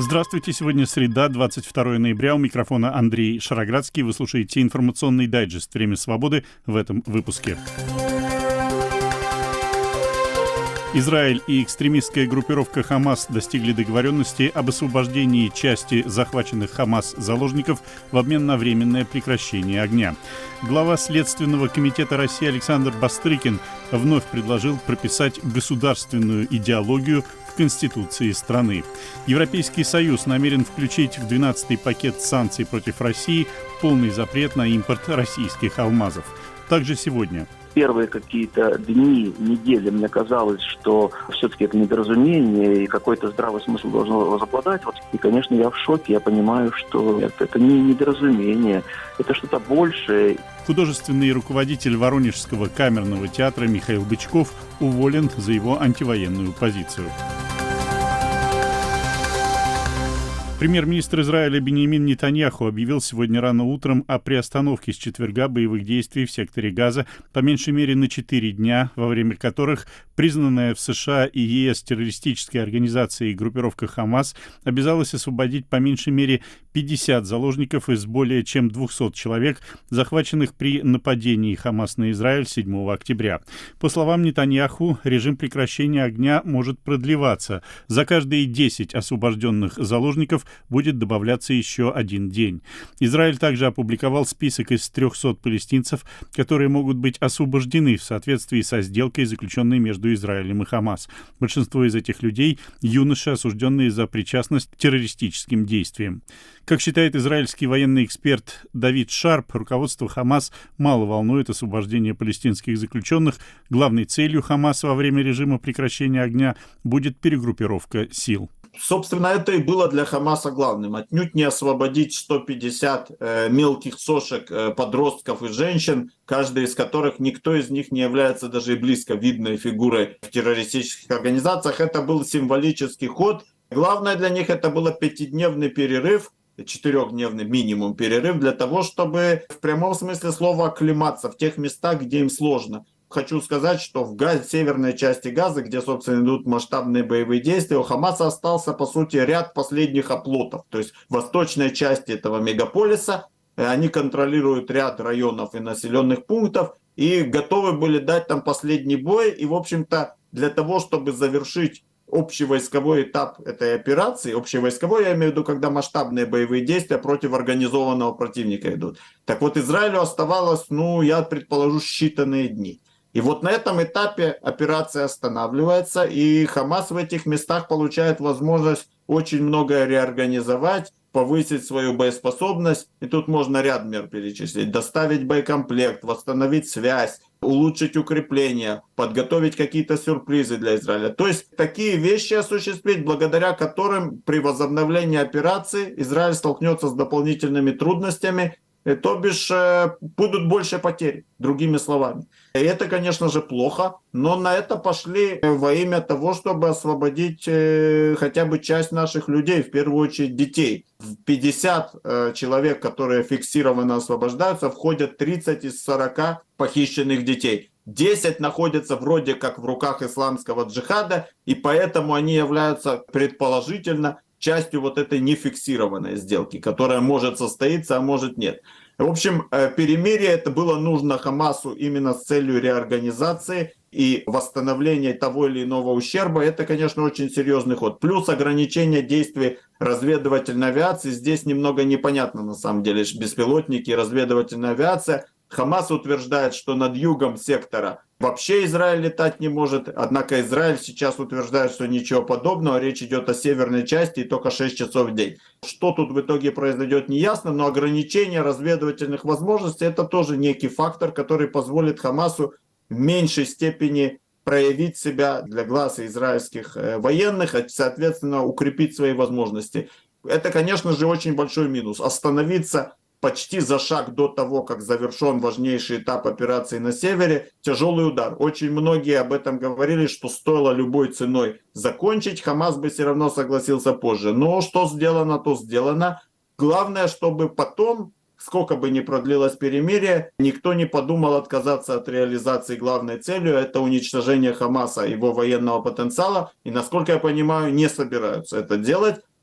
Здравствуйте, сегодня среда, 22 ноября, у микрофона Андрей Шароградский. Вы слушаете информационный дайджест «Время свободы» в этом выпуске. Израиль и экстремистская группировка «Хамас» достигли договоренности об освобождении части захваченных «Хамас» заложников в обмен на временное прекращение огня. Глава Следственного комитета России Александр Бастрыкин вновь предложил прописать государственную идеологию в Конституции страны. Европейский Союз намерен включить в 12-й пакет санкций против России полный запрет на импорт российских алмазов. Также сегодня. Первые какие-то дни, недели мне казалось, что все-таки это недоразумение и какой-то здравый смысл должен возобладать. И, конечно, я в шоке. Я понимаю, что это не недоразумение, это что-то большее. Художественный руководитель Воронежского камерного театра Михаил Бычков уволен за его антивоенную позицию. Премьер-министр Израиля Биньямин Нетаньяху объявил сегодня рано утром о приостановке с четверга боевых действий в секторе Газа по меньшей мере на 4 дня, во время которых признанная в США и ЕС террористической организацией группировка «Хамас» обязалась освободить по меньшей мере 50 заложников из более чем 200 человек, захваченных при нападении «Хамас» на Израиль 7 октября. По словам Нетаньяху, режим прекращения огня может продлеваться. За каждые 10 освобожденных заложников будет добавляться еще один день. Израиль также опубликовал список из 300 палестинцев, которые могут быть освобождены в соответствии со сделкой, заключенной между Израилем и Хамас. Большинство из этих людей – юноши, осужденные за причастность к террористическим действиям. Как считает израильский военный эксперт Давид Шарп, руководство Хамас мало волнует освобождение палестинских заключенных. Главной целью Хамас во время режима прекращения огня будет перегруппировка сил. Собственно, это и было для Хамаса главным. Отнюдь не освободить 150 мелких сошек, подростков и женщин, каждый из которых, никто из них не является даже и близко видной фигурой в террористических организациях. Это был символический ход. Главное для них это был 5-дневный перерыв, 4-дневный минимум перерыв, для того, чтобы в прямом смысле слова оклематься в тех местах, где им сложно. Хочу сказать, что в северной части Газы, где, собственно, идут масштабные боевые действия, у Хамаса остался, по сути, ряд последних оплотов. То есть в восточной части этого мегаполиса они контролируют ряд районов и населенных пунктов и готовы были дать там последний бой. И, в общем-то, для того, чтобы завершить общевойсковой этап этой операции, общевойсковой, я имею в виду, когда масштабные боевые действия против организованного противника идут. Так вот, Израилю оставалось, я предположу, считанные дни. И вот на этом этапе операция останавливается, и Хамас в этих местах получает возможность очень многое реорганизовать, повысить свою боеспособность. И тут можно ряд мер перечислить. Доставить боекомплект, восстановить связь, улучшить укрепления, подготовить какие-то сюрпризы для Израиля. То есть такие вещи осуществить, благодаря которым при возобновлении операции Израиль столкнется с дополнительными трудностями, то бишь будут больше потерь, другими словами. И это, конечно же, плохо, но на это пошли во имя того, чтобы освободить хотя бы часть наших людей, в первую очередь детей. В 50 человек, которые фиксированно освобождаются, входят 30 из 40 похищенных детей. 10 находятся вроде как в руках исламского джихада, и поэтому они являются предположительно частью вот этой нефиксированной сделки, которая может состоиться, а может нет. В общем, перемирие это было нужно Хамасу именно с целью реорганизации и восстановления того или иного ущерба. Это, конечно, очень серьезный ход. Плюс ограничение действий разведывательной авиации. Здесь немного непонятно на самом деле. Беспилотники и разведывательная авиация. Хамас утверждает, что над югом сектора вообще Израиль летать не может. Однако Израиль сейчас утверждает, что ничего подобного. Речь идет о северной части и только 6 часов в день. Что тут в итоге произойдет, не ясно, но ограничение разведывательных возможностей это тоже некий фактор, который позволит Хамасу в меньшей степени проявить себя для глаз израильских военных, а соответственно укрепить свои возможности. Это, конечно же, очень большой минус. Остановиться почти за шаг до того, как завершен важнейший этап операции на севере, тяжелый удар. Очень многие об этом говорили, что стоило любой ценой закончить, Хамас бы все равно согласился позже. Но что сделано, то сделано. Главное, чтобы потом, сколько бы ни продлилось перемирие, никто не подумал отказаться от реализации главной целью, это уничтожение Хамаса, его военного потенциала. И, насколько я понимаю, не собираются это делать.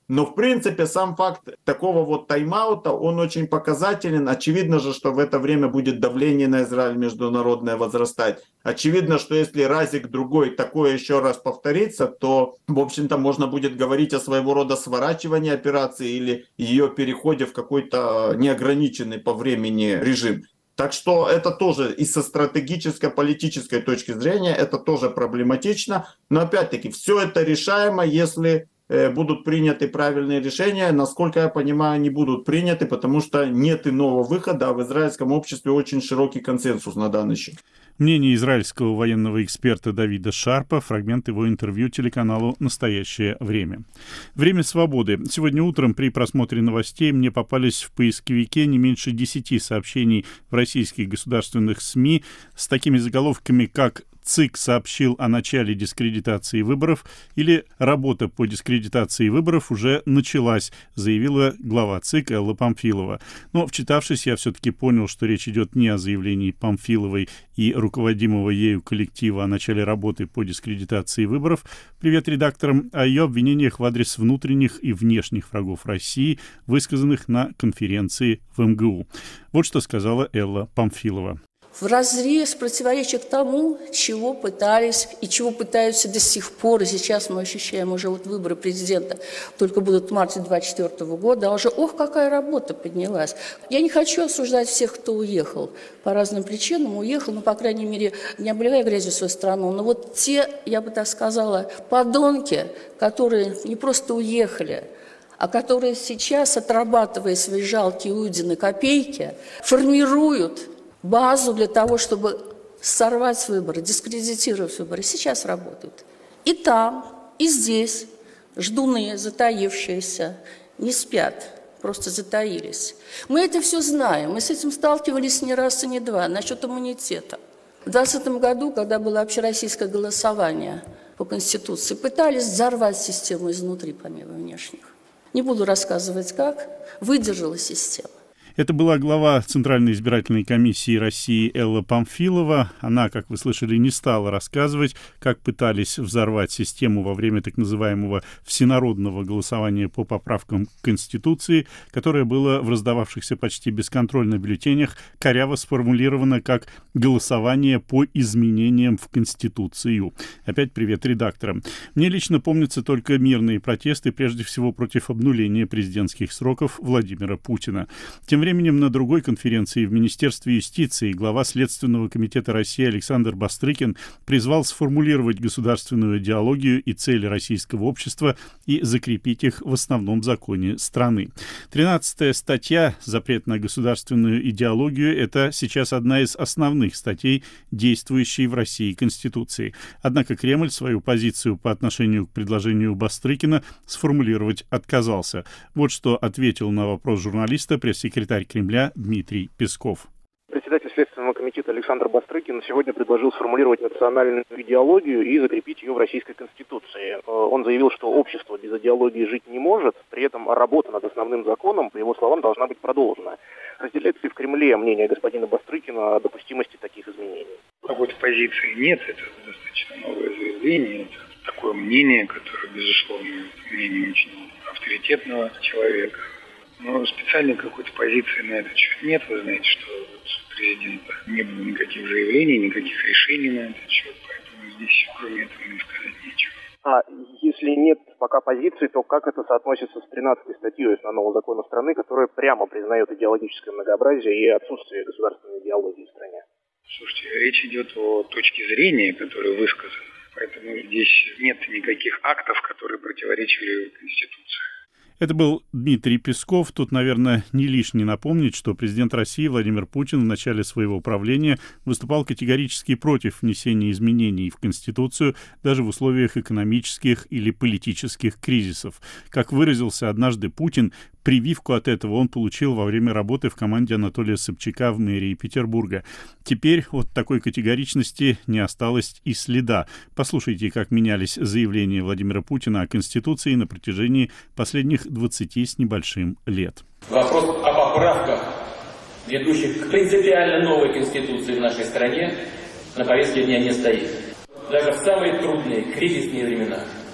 Но, в принципе, сам факт такого вот тайм-аута, он очень показателен. Очевидно же, что в это время будет давление на Израиль международное возрастать. Очевидно, что если разик-другой такое еще раз повторится, то, в общем-то, можно будет говорить о своего рода сворачивании операции или ее переходе в какой-то неограниченный по времени режим. Так что это тоже и со стратегической, политической точки зрения, это тоже проблематично. Но опять-таки, все это решаемо, если будут приняты правильные решения. Насколько я понимаю, они будут приняты, потому что нет иного выхода, а в израильском обществе очень широкий консенсус на данный счет. Мнение израильского военного эксперта Давида Шарпа, фрагмент его интервью телеканалу «Настоящее время». Время свободы. Сегодня утром при просмотре новостей мне попались в поисковике не меньше 10 сообщений в российских государственных СМИ с такими заголовками, как ЦИК сообщил о начале дискредитации выборов или работа по дискредитации выборов уже началась, заявила глава ЦИК Элла Памфилова. Но, вчитавшись, я все-таки понял, что речь идет не о заявлении Памфиловой и руководимого ею коллектива о начале работы по дискредитации выборов, привет редакторам, о ее обвинениях в адрес внутренних и внешних врагов России, высказанных на конференции в МГУ. Вот что сказала Элла Памфилова. Вразрез, противоречие к тому, чего пытались и чего пытаются до сих пор, и сейчас мы ощущаем уже вот выборы президента, только будут в марте 2024 года, а уже, какая работа поднялась. Я не хочу осуждать всех, кто уехал, по разным причинам уехал, но, по крайней мере, не обливая грязью свою страну, но вот те, я бы так сказала, подонки, которые не просто уехали, а которые сейчас, отрабатывая свои жалкие Иудины копейки, формируют базу для того, чтобы сорвать выборы, дискредитировать выборы. Сейчас работают. И там, и здесь ждуны, затаившиеся, не спят, просто затаились. Мы это все знаем, мы с этим сталкивались не раз и не два. Насчет иммунитета. В 2020 году, когда было общероссийское голосование по Конституции, пытались взорвать систему изнутри, помимо внешних. Не буду рассказывать, как. Выдержала система. Это была глава Центральной избирательной комиссии России Элла Памфилова. Она, как вы слышали, не стала рассказывать, как пытались взорвать систему во время так называемого всенародного голосования по поправкам к Конституции, которое было в раздававшихся почти бесконтрольно бюллетенях коряво сформулировано как «голосование по изменениям в Конституцию». Опять привет редакторам. Мне лично помнятся только мирные протесты, прежде всего против обнуления президентских сроков Владимира Путина. Тем временем на другой конференции в Министерстве юстиции глава Следственного комитета России Александр Бастрыкин призвал сформулировать государственную идеологию и цели российского общества и закрепить их в основном законе страны. 13-я статья «Запрет на государственную идеологию» — это сейчас одна из основных статей, действующей в России Конституции. Однако Кремль свою позицию по отношению к предложению Бастрыкина сформулировать отказался. Вот что ответил на вопрос журналиста пресс-секретарь Кремля Дмитрий Песков. Председатель Следственного комитета Александр Бастрыкин сегодня предложил сформулировать национальную идеологию и закрепить ее в Российской Конституции. Он заявил, что общество без идеологии жить не может, при этом работа над основным законом, по его словам, должна быть продолжена. Разделяется ли в Кремле мнение господина Бастрыкина о допустимости таких изменений? Какой-то позиции нет, это достаточно новое заявление, это такое мнение, которое, безусловно, мнение очень авторитетного человека. Но специальной какой-то позиции на этот счет нет. Вы знаете, что у президента не было никаких заявлений, никаких решений на этот счет, поэтому здесь кроме этого не сказать нечего. А если нет пока позиции, то как это соотносится с 13-й статьей основного закона страны, которая прямо признает идеологическое многообразие и отсутствие государственной идеологии в стране? Слушайте, речь идет о точке зрения, которая высказана. Поэтому здесь нет никаких актов, которые противоречили Конституции. Это был Дмитрий Песков. Тут, наверное, не лишне напомнить, что президент России Владимир Путин в начале своего правления выступал категорически против внесения изменений в Конституцию даже в условиях экономических или политических кризисов. Как выразился однажды Путин, прививку от этого он получил во время работы в команде Анатолия Собчака в мэрии Петербурга. Теперь от такой категоричности не осталось и следа. Послушайте, как менялись заявления Владимира Путина о Конституции на протяжении последних 20 с небольшим лет. Вопрос о поправках, ведущих к принципиально новой Конституции в нашей стране, на повестке дня не стоит. Даже в самые трудные кризисные времена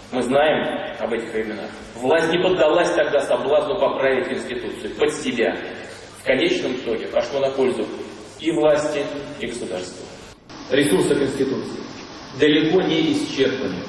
Мы знаем об этих временах. Власть не поддалась тогда соблазну поправить Конституцию под себя. В конечном итоге пошло на пользу и власти, и государству. Ресурсы Конституции далеко не исчерпаны.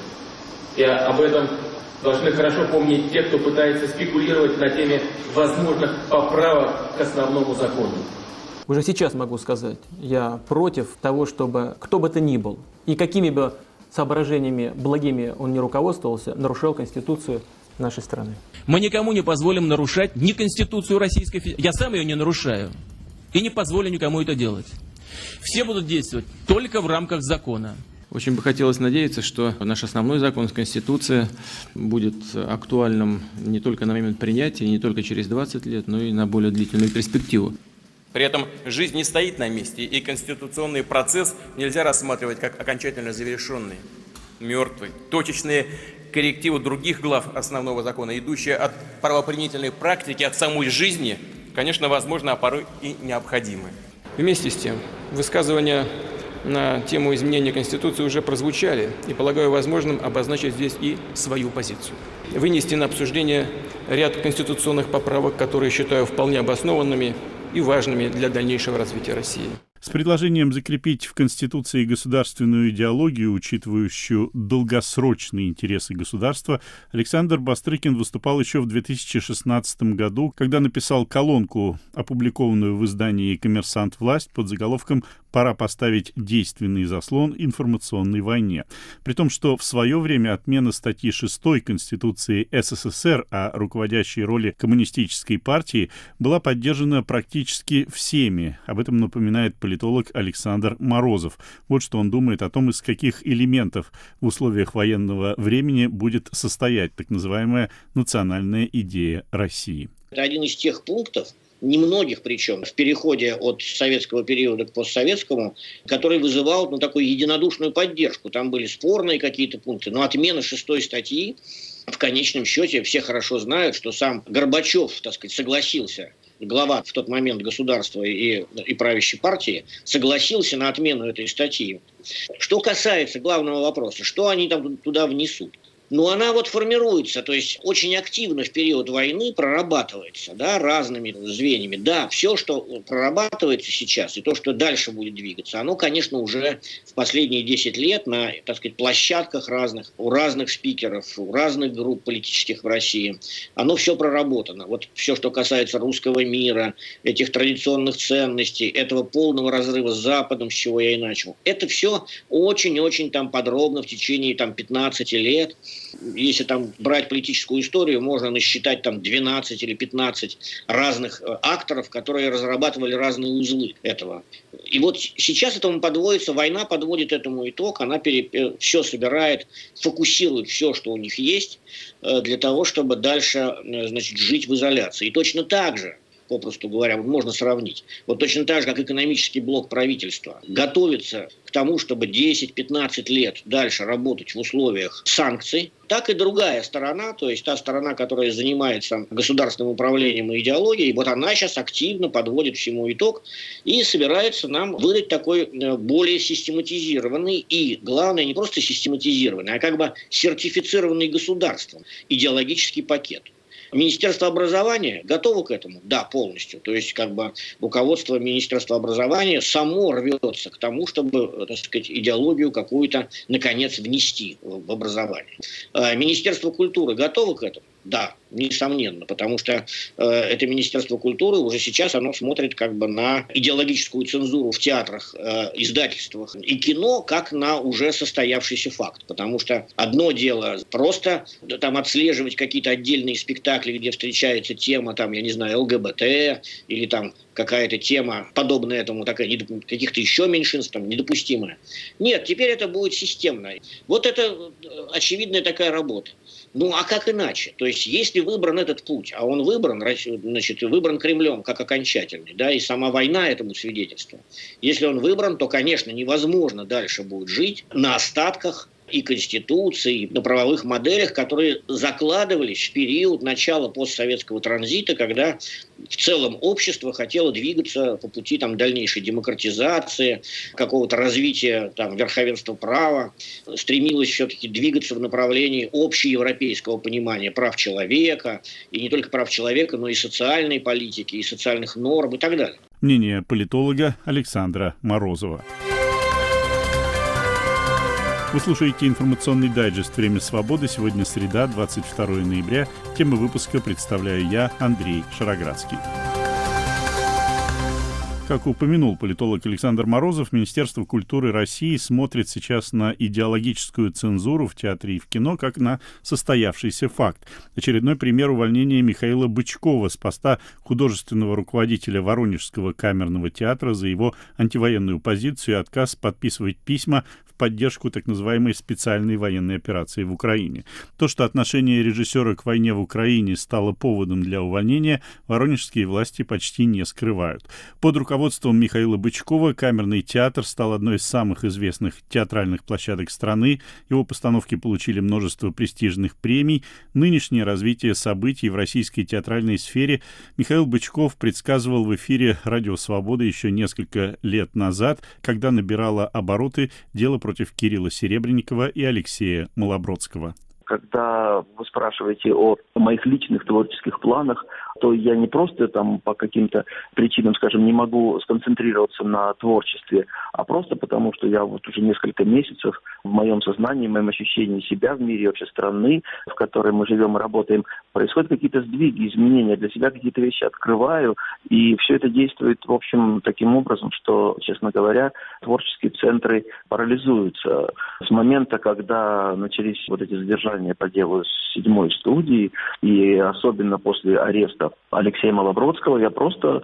И об этом должны хорошо помнить те, кто пытается спекулировать на теме возможных поправок к основному закону. Уже сейчас могу сказать, я против того, чтобы кто бы то ни был, и какими бы соображениями благими он не руководствовался, нарушал Конституцию нашей страны. Мы никому не позволим нарушать ни Конституцию Российской Федерации. Я сам ее не нарушаю. И не позволю никому это делать. Все будут действовать только в рамках закона. Очень бы хотелось надеяться, что наш основной закон, Конституция, будет актуальным не только на момент принятия, не только через 20 лет, но и на более длительную перспективу. При этом жизнь не стоит на месте, и конституционный процесс нельзя рассматривать как окончательно завершенный, мертвый. Точечные коррективы других глав основного закона, идущие от правоприменительной практики, от самой жизни, конечно, возможно, а порой и необходимы. Вместе с тем, высказывания на тему изменения Конституции уже прозвучали, и полагаю возможным обозначить здесь и свою позицию. Вынести на обсуждение ряд конституционных поправок, которые считаю вполне обоснованными и важными для дальнейшего развития России. С предложением закрепить в Конституции государственную идеологию, учитывающую долгосрочные интересы государства, Александр Бастрыкин выступал еще в 2016 году, когда написал колонку, опубликованную в издании «Коммерсант. Власть» под заголовком «Пора поставить действенный заслон информационной войне». При том, что в свое время отмена статьи 6 Конституции СССР о руководящей роли коммунистической партии была поддержана практически всеми. Об этом напоминает политолог Александр Морозов. Вот что он думает о том, из каких элементов в условиях военного времени будет состоять так называемая национальная идея России. Это один из тех пунктов, немногих причем, в переходе от советского периода к постсоветскому, который вызывал такую единодушную поддержку. Там были спорные какие-то пункты, но отмена 6-й статьи, в конечном счете, все хорошо знают, что сам Горбачев, так сказать, согласился, глава в тот момент государства и правящей партии, согласился на отмену этой статьи. Что касается главного вопроса, что они там туда внесут? Но она формируется, то есть очень активно в период войны прорабатывается, да, разными звеньями. Да, все, что прорабатывается сейчас, и то, что дальше будет двигаться, оно, конечно, уже в последние 10 лет на, так сказать, площадках разных, у разных спикеров, у разных групп политических в России, оно все проработано. Вот все, что касается русского мира, этих традиционных ценностей, этого полного разрыва с Западом, с чего я и начал, это все очень-очень там подробно в течение 15 лет. Если там брать политическую историю, можно насчитать 12 или 15 разных акторов, которые разрабатывали разные узлы этого. И вот сейчас этому подводится, война подводит этому итог, она все собирает, фокусирует все, что у них есть, для того, чтобы дальше, значит, жить в изоляции. И точно так же, попросту говоря, можно сравнить. Вот точно так же, как экономический блок правительства готовится к тому, чтобы 10-15 лет дальше работать в условиях санкций, так и другая сторона, то есть та сторона, которая занимается государственным управлением и идеологией, вот она сейчас активно подводит всему итог и собирается нам выдать такой более систематизированный и, главное, не просто систематизированный, а как бы сертифицированный государством идеологический пакет. Министерство образования готово к этому? Да, полностью. То есть, руководство Министерства образования само рвется к тому, чтобы, так сказать, идеологию какую-то, наконец, внести в образование. Министерство культуры готово к этому? Да, несомненно, потому что это Министерство культуры уже сейчас оно смотрит на идеологическую цензуру в театрах, издательствах и кино, как на уже состоявшийся факт. Потому что одно дело просто отслеживать какие-то отдельные спектакли, где встречается тема, ЛГБТ или какая-то тема, подобная этому, каких-то еще меньшинств, недопустимая. Нет, теперь это будет системно. Вот это очевидная такая работа. Ну, а как иначе? То есть, если выбран этот путь, а он выбран, значит, выбран Кремлем как окончательный, да, и сама война этому свидетельство. Если он выбран, то, конечно, невозможно дальше будет жить на остатках и конституции, на правовых моделях, которые закладывались в период начала постсоветского транзита, когда в целом общество хотело двигаться по пути дальнейшей демократизации, какого-то развития верховенства права, стремилось все-таки двигаться в направлении общеевропейского понимания прав человека, и не только прав человека, но и социальной политики, и социальных норм и так далее. Мнение политолога Александра Морозова. Вы слушаете информационный дайджест «Время свободы». Сегодня среда, 22 ноября. Тему выпуска представляю я, Андрей Шароградский. Как упомянул политолог Александр Морозов, Министерство культуры России смотрит сейчас на идеологическую цензуру в театре и в кино как на состоявшийся факт. Очередной пример увольнения Михаила Бычкова с поста художественного руководителя Воронежского камерного театра за его антивоенную позицию и отказ подписывать письма в поддержку так называемой специальной военной операции в Украине. То, что отношение режиссера к войне в Украине стало поводом для увольнения, воронежские власти почти не скрывают. Под руководством Михаила Бычкова камерный театр стал одной из самых известных театральных площадок страны. Его постановки получили множество престижных премий. Нынешнее развитие событий в российской театральной сфере Михаил Бычков предсказывал в эфире «Радио Свобода» еще несколько лет назад, когда набирало обороты дело против Кирилла Серебренникова и Алексея Малобродского. Когда вы спрашиваете о моих личных творческих планах, то я не просто по каким-то причинам, не могу сконцентрироваться на творчестве, а просто потому, что я уже несколько месяцев в моем сознании, в моем ощущении себя в мире, вообще страны, в которой мы живем и работаем, происходят какие-то сдвиги, изменения, для себя какие-то вещи открываю, и все это действует, в общем, таким образом, что, честно говоря, творческие центры парализуются. С момента, когда начались эти задержания по делу с 7-й студии, и особенно после ареста Алексея Малобродского, я просто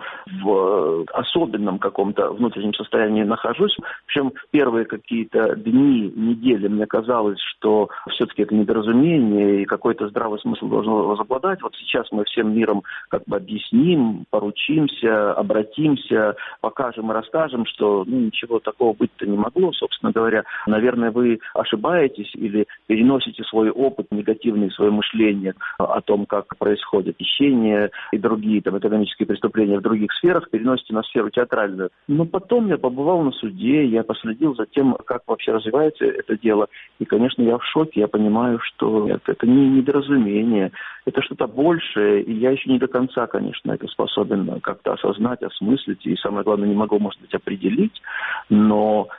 в особенном каком-то внутреннем состоянии нахожусь. Причем первые какие-то дни, недели мне казалось, что все-таки это недоразумение, и какой-то здравый смысл должен возобладать. Вот сейчас мы всем миром объясним, поручимся, обратимся, покажем и расскажем, что ничего такого быть-то не могло, собственно говоря. Наверное, вы ошибаетесь или переносите свой опыт негативный, свое мышление о том, как происходит хищение и другие экономические преступления в других сферах, переносите на сферу театральную. Но потом я побывал на суде, я последил за тем, как вообще развивается это дело. И, конечно, я в шоке, я понимаю, что это не недоразумение, это что-то большее, и я еще не до конца, конечно, это способен как-то осознать, осмыслить, и самое главное, не могу, может быть, определить, но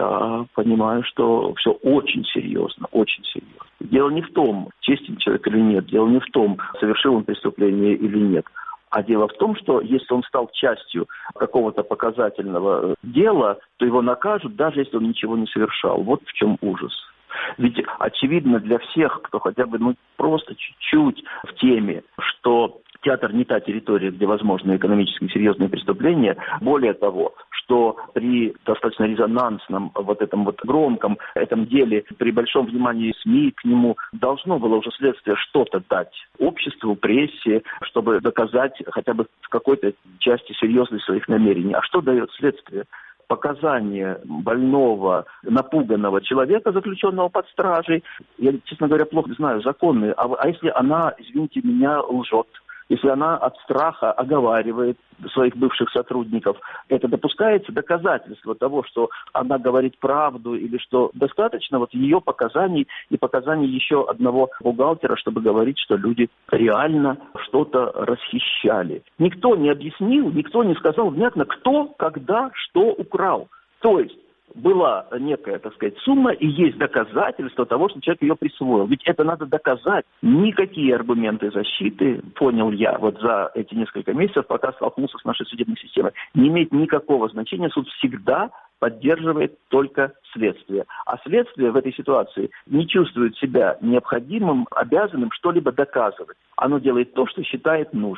я понимаю, что все очень серьезно, очень серьезно. Дело не в том, честен человек или нет, дело не в том, совершил он преступление или нет. А дело в том, что если он стал частью какого-то показательного дела, то его накажут, даже если он ничего не совершал. Вот в чем ужас. Ведь очевидно для всех, кто хотя бы просто чуть-чуть в теме, что театр не та территория, где возможны экономически серьезные преступления. Более того, что при достаточно резонансном этом громком этом деле, при большом внимании СМИ к нему должно было уже следствие что-то дать обществу, прессе, чтобы доказать хотя бы в какой-то части серьезность своих намерений. А что дает следствие? Показания больного, напуганного человека, заключенного под стражей. Я, честно говоря, плохо знаю законы. А если она, извините меня, лжет? Если она от страха оговаривает своих бывших сотрудников, это допускается доказательство того, что она говорит правду, или что достаточно ее показаний и показаний еще одного бухгалтера, чтобы говорить, что люди реально что-то расхищали. Никто не объяснил, никто не сказал внятно, кто, когда, что украл. То есть была некая, сумма, и есть доказательства того, что человек ее присвоил. Ведь это надо доказать. Никакие аргументы защиты, понял я, за эти несколько месяцев, пока столкнулся с нашей судебной системой, не имеет никакого значения. Суд всегда поддерживает только следствие. А следствие в этой ситуации не чувствует себя необходимым, обязанным что-либо доказывать. Оно делает то, что считает нужным.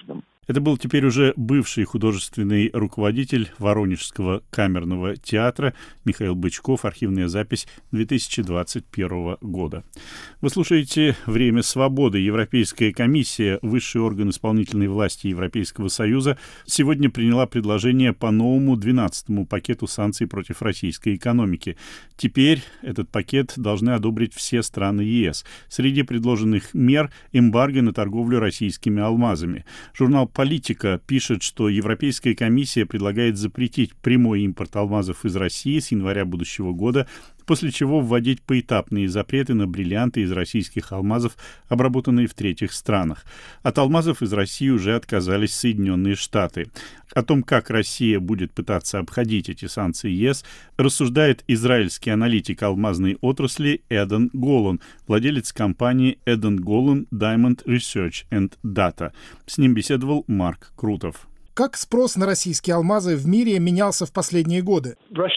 Это был теперь уже бывший художественный руководитель Воронежского камерного театра Михаил Бычков. Архивная запись 2021 года. Вы слушаете «Время свободы». Европейская комиссия, высший орган исполнительной власти Европейского Союза, сегодня приняла предложение по новому 12-му пакету санкций против российской экономики. Теперь этот пакет должны одобрить все страны ЕС. Среди предложенных мер – эмбарго на торговлю российскими алмазами. Журнал «Политика» пишет, что Европейская комиссия предлагает запретить прямой импорт алмазов из России с января будущего года, после чего вводить поэтапные запреты на бриллианты из российских алмазов, обработанные в третьих странах. От алмазов из России уже отказались Соединенные Штаты. О том, как Россия будет пытаться обходить эти санкции ЕС, рассуждает израильский аналитик алмазной отрасли Эден Голан, владелец компании Эден Голан Diamond Research and Data. С ним беседовал Марк Крутов. Как спрос на российские алмазы в мире менялся в последние годы?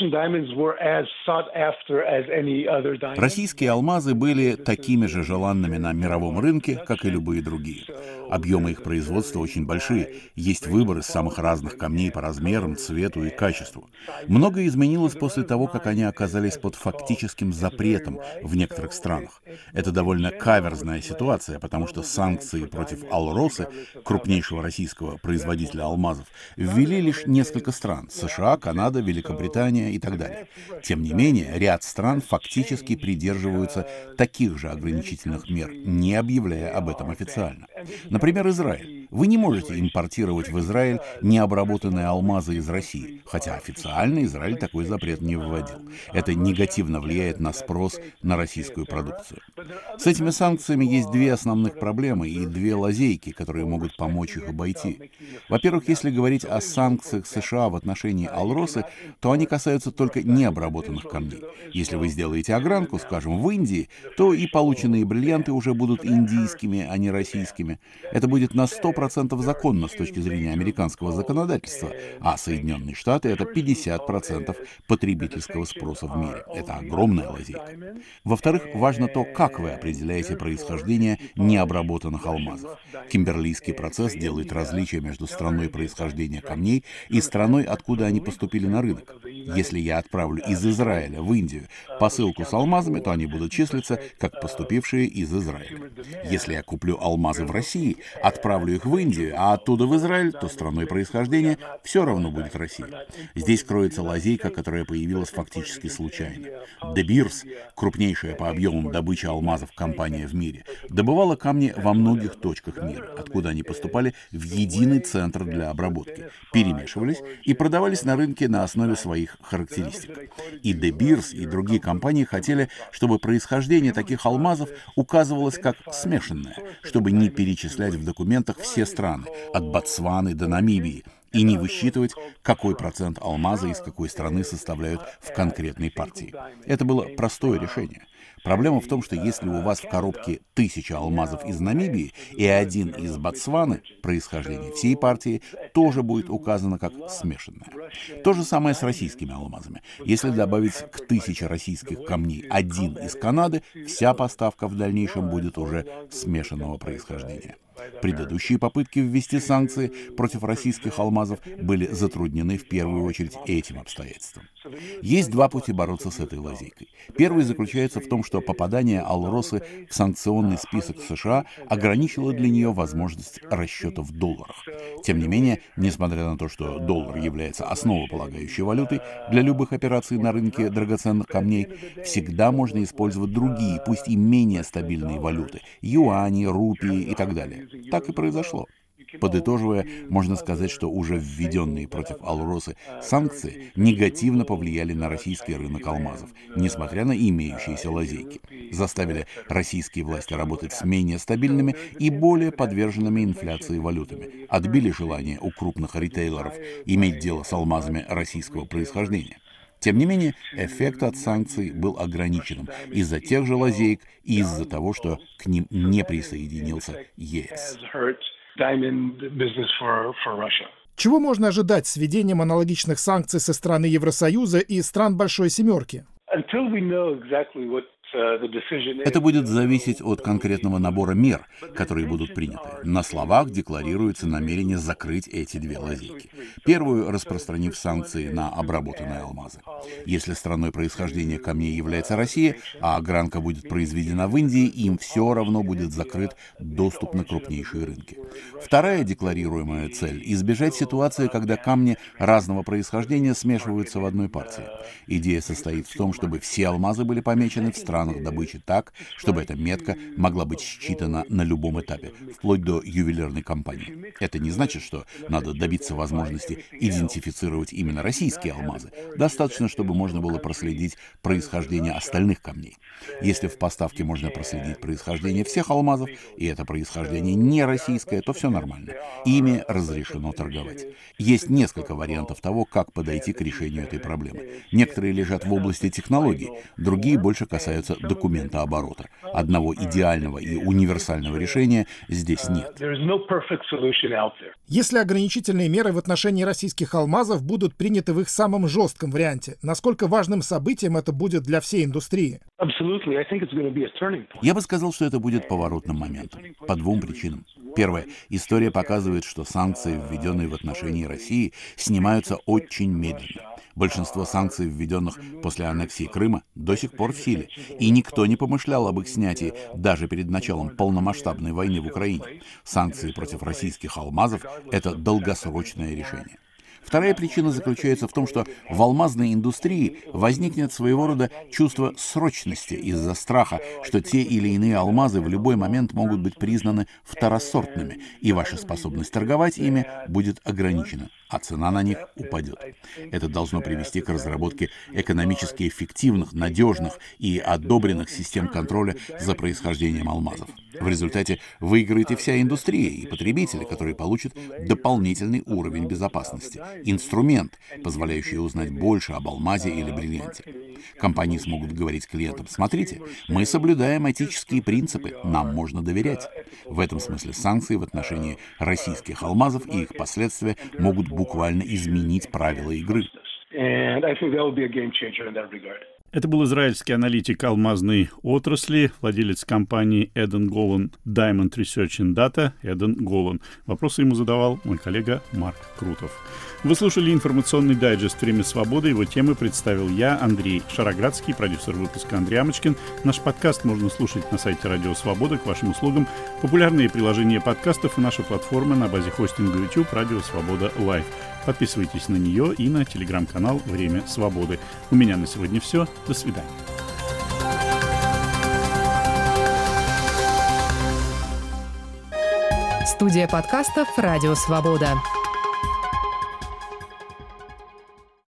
Российские алмазы были такими же желанными на мировом рынке, как и любые другие. Объемы их производства очень большие. Есть выбор из самых разных камней по размерам, цвету и качеству. Многое изменилось после того, как они оказались под фактическим запретом в некоторых странах. Это довольно каверзная ситуация, потому что санкции против Алросы, крупнейшего российского производителя алмазов, ввели лишь несколько стран – США, Канада, Великобритания и так далее. Тем не менее, ряд стран фактически придерживаются таких же ограничительных мер, не объявляя об этом официально. Например, Израиль. Вы не можете импортировать в Израиль необработанные алмазы из России, хотя официально Израиль такой запрет не вводил. Это негативно влияет на спрос на российскую продукцию. С этими санкциями есть две основных проблемы и две лазейки, которые могут помочь их обойти. Во-первых, если говорить о санкциях США в отношении Алросы, то они касаются только необработанных камней. Если вы сделаете огранку, скажем, в Индии, то и полученные бриллианты уже будут индийскими, а не российскими. Это будет на 100% законно с точки зрения американского законодательства, а Соединенные Штаты — это 50% потребительского спроса в мире. Это огромная лазейка. Во-вторых, важно то, как вы определяете происхождение необработанных алмазов. Кимберлийский процесс делает различия между страной происхождения камней и страной, откуда они поступили на рынок. Если я отправлю из Израиля в Индию посылку с алмазами, то они будут числиться как поступившие из Израиля. Если я куплю алмазы в России, отправлю их в Индию, а оттуда в Израиль, то страной происхождения все равно будет Россия. Здесь кроется лазейка, которая появилась фактически случайно. De Beers, крупнейшая по объемам добычи алмазов компания в мире, добывала камни во многих точках мира, откуда они поступали в единый центр для обработки, перемешивались и продавались на рынке на основе своих характеристик. И De Beers, и другие компании хотели, чтобы происхождение таких алмазов указывалось как смешанное, чтобы не перечислять в документах все страны, от Ботсваны до Намибии, и не высчитывать, какой процент алмаза из какой страны составляют в конкретной партии. Это было простое решение. Проблема в том, что если у вас в коробке 1000 алмазов из Намибии и один из Ботсваны, происхождение всей партии тоже будет указано как смешанное. То же самое с российскими алмазами. Если добавить к 1000 российских камней один из Канады, вся поставка в дальнейшем будет уже смешанного происхождения. Предыдущие попытки ввести санкции против российских алмазов были затруднены в первую очередь этим обстоятельством. Есть два пути бороться с этой лазейкой. Первый заключается в том, что попадание Алросы в санкционный список США ограничило для нее возможность расчета в долларах. Тем не менее, несмотря на то, что доллар является основополагающей валютой для любых операций на рынке драгоценных камней, всегда можно использовать другие, пусть и менее стабильные валюты – юани, рупии и так далее. Так и произошло. Подытоживая, можно сказать, что уже введенные против Алросы санкции негативно повлияли на российский рынок алмазов, несмотря на имеющиеся лазейки. Заставили российские власти работать с менее стабильными и более подверженными инфляции валютами. Отбили желание у крупных ритейлеров иметь дело с алмазами российского происхождения. Тем не менее, эффект от санкций был ограниченным из-за тех же лазеек и из-за того, что к ним не присоединился ЕС. Чего можно ожидать с введением аналогичных санкций со стороны Евросоюза и стран Большой Семерки? Это будет зависеть от конкретного набора мер, которые будут приняты. На словах декларируется намерение закрыть эти две лазейки. Первую, распространив санкции на обработанные алмазы. Если страной происхождения камней является Россия, а огранка будет произведена в Индии, им все равно будет закрыт доступ на крупнейшие рынки. Вторая декларируемая цель – избежать ситуации, когда камни разного происхождения смешиваются в одной партии. Идея состоит в том, чтобы все алмазы были помечены в странах добычи так, чтобы эта метка могла быть считана на любом этапе, вплоть до ювелирной компании. Это не значит, что надо добиться возможности идентифицировать именно российские алмазы. Достаточно, чтобы можно было проследить происхождение остальных камней. Если в поставке можно проследить происхождение всех алмазов, и это происхождение не российское, то все нормально. Ими разрешено торговать. Есть несколько вариантов того, как подойти к решению этой проблемы. Некоторые лежат в области технологий, другие больше касаются документооборота. Одного идеального и универсального решения здесь нет. Если ограничительные меры в отношении российских алмазов будут приняты в их самом жестком варианте, насколько важным событием это будет для всей индустрии? Я бы сказал, что это будет поворотным моментом. По двум причинам. Первое. История показывает, что санкции, введенные в отношении России, снимаются очень медленно. Большинство санкций, введенных после аннексии Крыма, до сих пор в силе, и никто не помышлял об их снятии даже перед началом полномасштабной войны в Украине. Санкции против российских алмазов – это долгосрочное решение. Вторая причина заключается в том, что в алмазной индустрии возникнет своего рода чувство срочности из-за страха, что те или иные алмазы в любой момент могут быть признаны второсортными, и ваша способность торговать ими будет ограничена, а цена на них упадет. Это должно привести к разработке экономически эффективных, надежных и одобренных систем контроля за происхождением алмазов. В результате выиграет и вся индустрия, и потребители, которые получат дополнительный уровень безопасности. Инструмент, позволяющий узнать больше об алмазе или бриллианте. Компании смогут говорить клиентам: смотрите, мы соблюдаем этические принципы, нам можно доверять. В этом смысле санкции в отношении российских алмазов и их последствия могут буквально изменить правила игры. Это был израильский аналитик алмазной отрасли, владелец компании Эден Голан Diamond Research and Data Эден Голан. Вопросы ему задавал мой коллега Марк Крутов. Вы слушали информационный дайджест «Время свободы». Его темы представил я, Андрей Шароградский, продюсер выпуска Андрей Амочкин. Наш подкаст можно слушать на сайте Радио Свобода. К вашим услугам популярные приложения подкастов и наша платформа на базе хостинга YouTube «Радио Свобода Лайв». Подписывайтесь на нее и на телеграм-канал «Время свободы». У меня на сегодня все. До свидания. Студия подкастов «Радио Свобода».